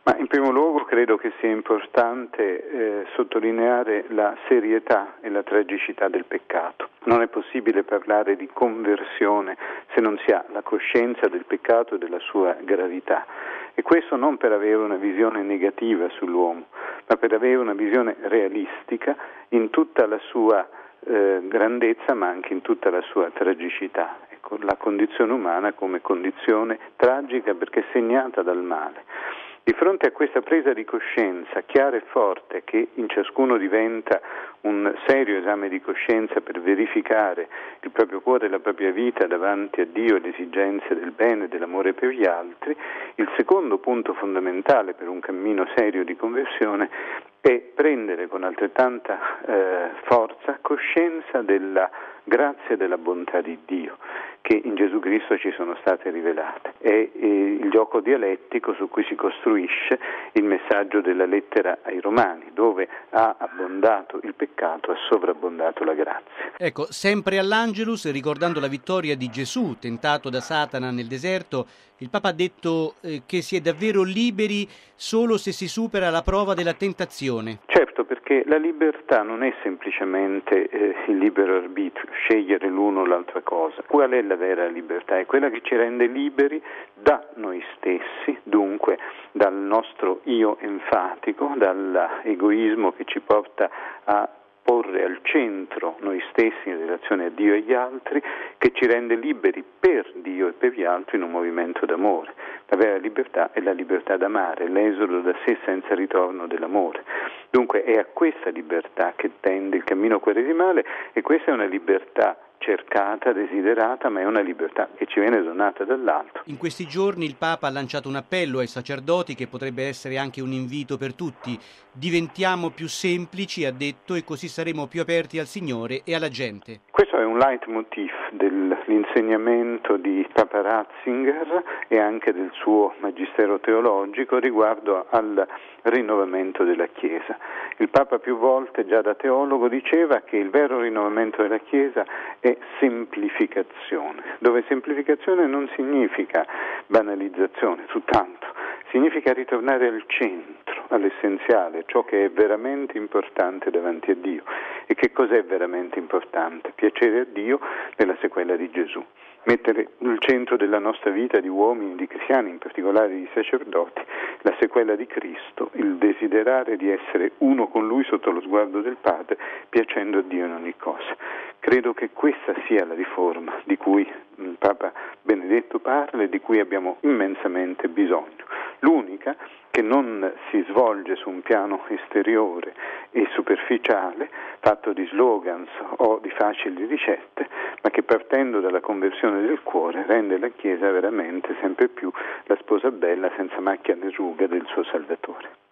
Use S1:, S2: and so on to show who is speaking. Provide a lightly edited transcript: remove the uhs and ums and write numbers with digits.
S1: Ma in primo luogo credo che sia importante sottolineare la serietà e la tragicità del peccato. Non è possibile parlare di conversione se non si ha la coscienza del peccato e della sua gravità. E questo non per avere una visione negativa sull'uomo, ma per avere una visione realistica in tutta la sua grandezza, ma anche in tutta la sua tragicità. Ecco, la condizione umana come condizione tragica perché segnata dal male. Di fronte a questa presa di coscienza chiara e forte, che in ciascuno diventa un serio esame di coscienza per verificare il proprio cuore e la propria vita davanti a Dio e le esigenze del bene e dell'amore per gli altri, il secondo punto fondamentale per un cammino serio di conversione è prendere con altrettanta forza coscienza della grazia e della bontà di Dio che in Gesù Cristo ci sono state rivelate. È il gioco dialettico su cui si costruisce il messaggio della lettera ai Romani, dove ha abbondato il peccato, ha sovrabbondato la grazia.
S2: Ecco, sempre all'Angelus, ricordando la vittoria di Gesù tentato da Satana nel deserto, il Papa ha detto che si è davvero liberi solo se si supera la prova della tentazione.
S1: Certo, perché la libertà non è semplicemente il libero arbitrio, scegliere l'uno o l'altra cosa. Qual è la vera libertà? È quella che ci rende liberi da noi stessi, dunque dal nostro io enfatico, dall'egoismo che ci porta a porre al centro noi stessi in relazione a Dio e agli altri, che ci rende liberi per Dio e per gli altri in un movimento d'amore. La vera libertà è la libertà d'amare, l'esodo da sé senza ritorno dell'amore. Dunque è a questa libertà che tende il cammino quaresimale, e questa è una libertà cercata, desiderata, ma è una libertà che ci viene donata dall'alto.
S2: In questi giorni il Papa ha lanciato un appello ai sacerdoti che potrebbe essere anche un invito per tutti. Diventiamo più semplici, ha detto, e così saremo più aperti al Signore e alla gente.
S1: Questo è un leitmotiv dell'insegnamento di Papa Ratzinger e anche del suo magistero teologico riguardo al rinnovamento della Chiesa. Il Papa più volte, già da teologo, diceva che il vero rinnovamento della Chiesa è semplificazione, dove semplificazione non significa banalizzazione, tutt'altro, significa ritornare al centro, all'essenziale, ciò che è veramente importante davanti a Dio. E che cos'è veramente importante? Piacere a Dio nella sequela di Gesù. Mettere al centro della nostra vita di uomini, di cristiani, in particolare di sacerdoti, la sequela di Cristo, il desiderare di essere uno con Lui sotto lo sguardo del Padre, piacendo a Dio in ogni cosa. Credo che questa sia la riforma di cui il Papa Benedetto parla e di cui abbiamo immensamente bisogno. L'unica che non si svolge su un piano esteriore e superficiale, fatto di slogans o di facili ricette, ma che partendo dalla conversione del cuore rende la Chiesa veramente sempre più la sposa bella senza macchia né ruga del suo Salvatore.